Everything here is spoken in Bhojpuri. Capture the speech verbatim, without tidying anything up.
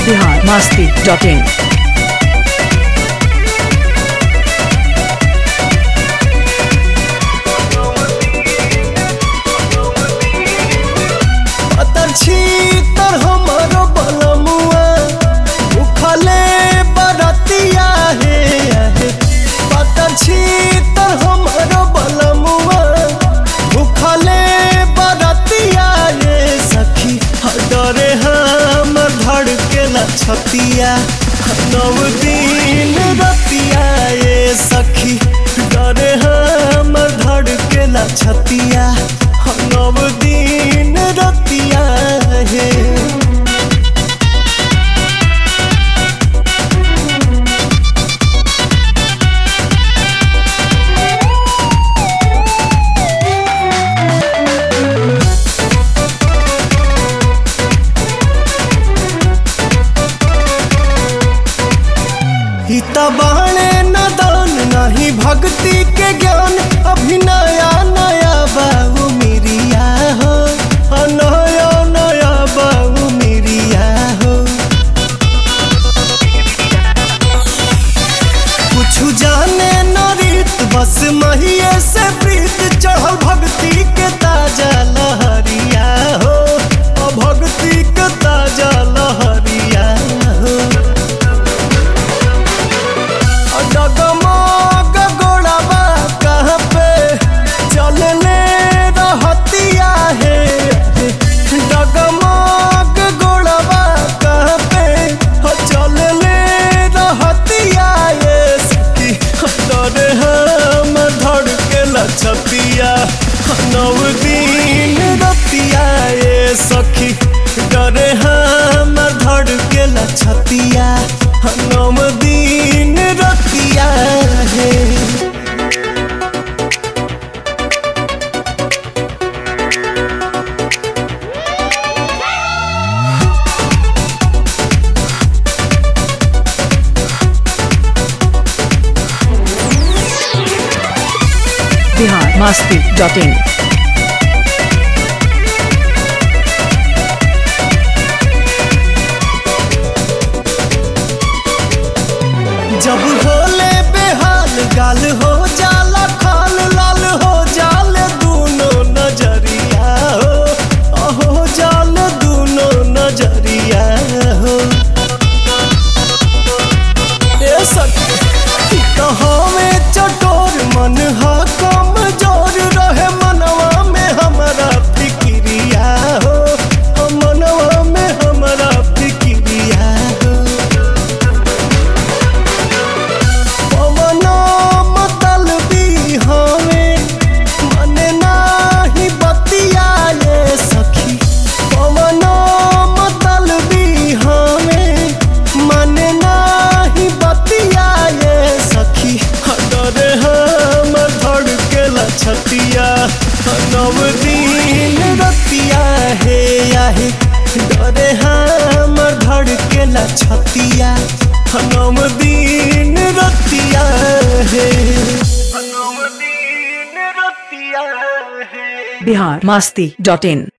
बिहार मस्ती डॉट इन। छतिया नव दिन रतिया ये सखी डरे हमर धड़केला छतिया नव दिन रतिया हे बाणे नदान नहीं भक्ति के ज्ञान अभी नया नया बाबू मिरिया हो नया नया बाबू मिरिया हो कुछ जाने न रीत बस महिये से प्रीत चढ़ल भक्ति के ताजा लहरिया हो भक्ति के ताजा लहरिया हो डगमग गोड़ाबा कहाँ पे चलने रहतिया है डगमग गोड़ाबा कहाँ पे चलने रहतिया ये सखी डरे हम धड़केला छतिया नव दिन रतिया ये सखी डरे हम धड़केला छतिया नव दिन रतिया है। Bihar Masti dot in. जब होले बेहाल गाल हो जाला खाल लाल हो जाले दूनो नजरिया हो हो जाल दूनो नजरिया हो ए सखी कहावे चटोर मन हा कमजोर रहे मनवा में हमारा फिक्रिया हो मनवा में हमारा फिक्रिया हो छतिया नव दिन रतिया हे आहे डरे हमर धड़केला छतिया नव दिन रतिया हे नव दिन रतिया हे। बिहार मस्ती डॉट इन।